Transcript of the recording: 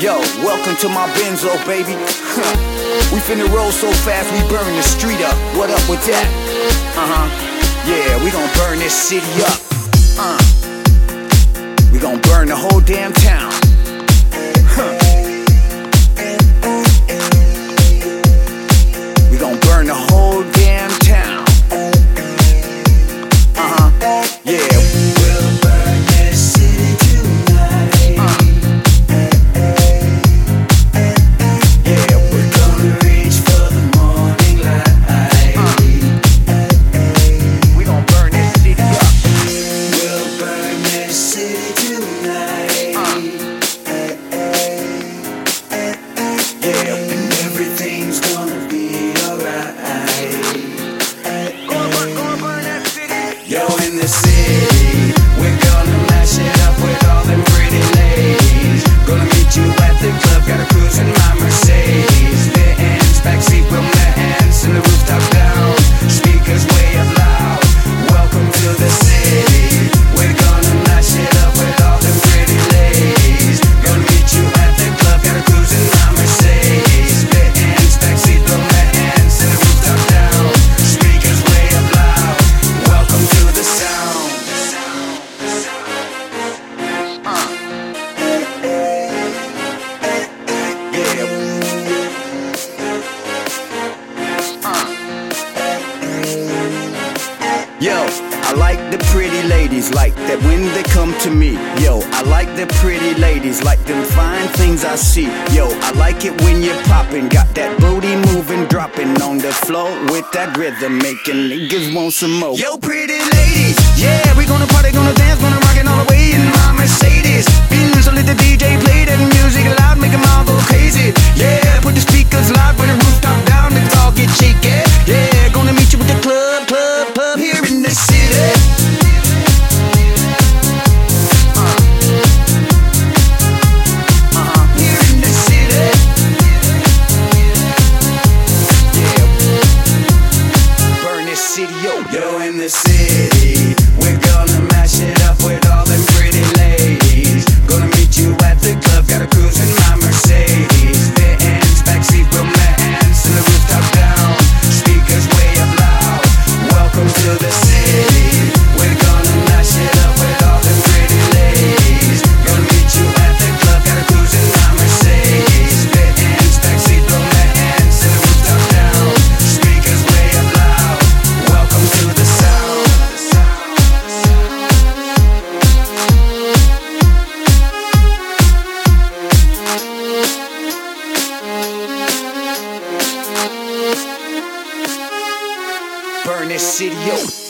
Yo, welcome to my Benzo, baby. We finna roll so fast we burn the street up. What up with that? Yeah, we gon' burn this city up. We gon' burn the whole damn town. We gon' burn the whole damn town. Yeah. We'll burn this city tonight. Yeah, We're gonna reach for the morning light. we gon' burn this city up. We'll burn this city tonight. Yeah, And everything's gonna be alright. gonna burn that city. Yo, in the city, we're gonna mash it up with all them pretty ladies. Gonna meet you at the club, got a cruise in my Mercedes. Benz, backseat with my hands and the rooftop down. Speakers way up loud. Welcome to the city. We're gonna mash it up with all them pretty ladies. Gonna meet you at the club, got a cruise in my Mercedes. Benz, backseat with my hands and the rooftop down. Speakers way up loud. Welcome to the sound. Yo, I like the pretty ladies, like that when they come to me. Yo, I like the pretty ladies, like them fine things I see. Yo, I like it when you're popping, got that booty moving, dropping on the floor with that rhythm, making niggas want some more. Yo, pretty ladies, yeah, we gonna party, gonna dance, gonna rock it all the way in my Mercedes. So let the DJ play that music loud, make them all go crazy. Yeah, put the speakers loud, put the rooftop down, let's all get shaky. Yeah, gonna meet you with the club here in the city. Here in the city. Yeah. Burn this city, yo. Yo, in the city, we're gonna mash it up with all them pretty ladies. Gonna meet you at the club, got a cruise in my Mercedes. Benz, backseat with my hands and the rooftop down. Speakers way up loud. Welcome to the city. We're gonna mash it up with all them pretty ladies. Gonna meet you at the club, got a cruise in my Mercedes. Benz, backseat with my hands and the rooftop down. Speakers way up loud. Welcome to the sound. Burn this city, yo.